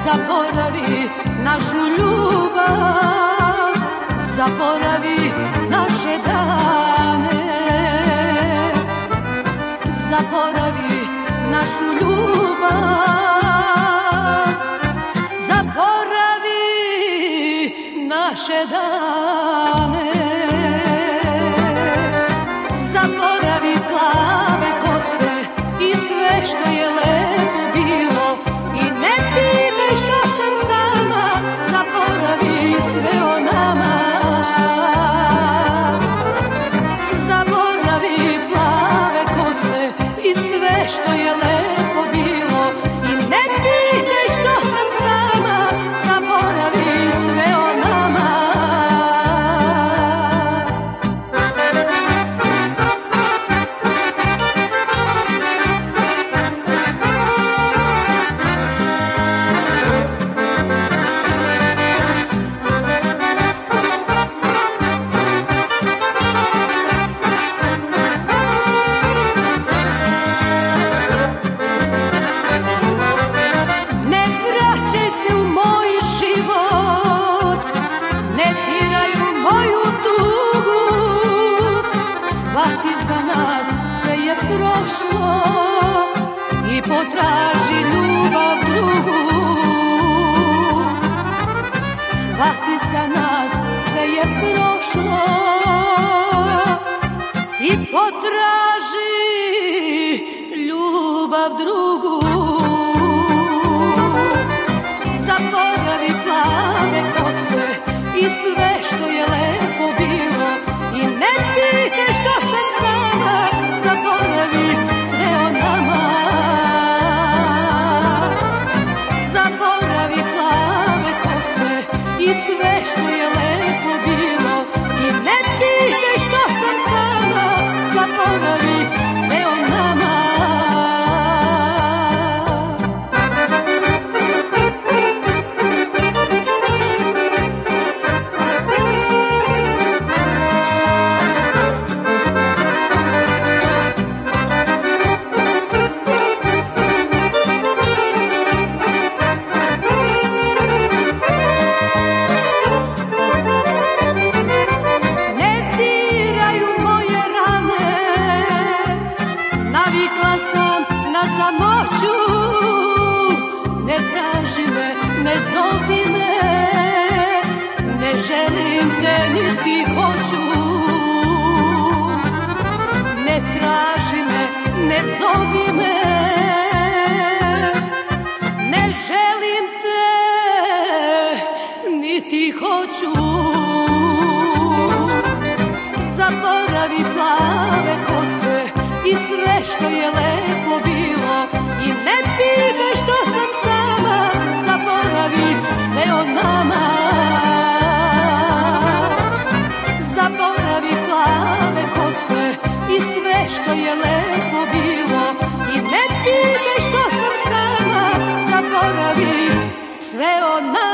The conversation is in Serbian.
Zaboravi našu ljubav, zaboravi naše dane, zaboravi našu ljubav, zaboravi naše dane, zaboravi plave kose i sve što je lepo bilo i ne pitaj što sam sama, zaboravi sve o nama, zaboravi plave kose i sve što je lepo bilo i ne pitaj što sam sama, zaboravi sve o nama. Shvati za nas sve je prošlo i potraži ljubav drugu. Shvati za nas sve je prošlo i potraži ljubav drugu. Zaboravi plave kose i sve što je lepo bilo i ne pitaj što sam sama, zaboravi sve o nama, zaboravi plave kose i sve što je lepo bilo i ne pitaj što sam sama, zaboravi sve o nama. Navikla sam na samoću, ne traži me, ne zovi me, ne želim te niti hoću. Ne traži me, ne zovi me, ne želim te niti hoću. Zaboravi plave kose i sve što je lepo bilo i ne pitaj što sam sama, zaboravi sve o nama, zaboravi plave kose i sve što je lepo bilo i ne pitaj što sam sama, zaboravi sve o nama.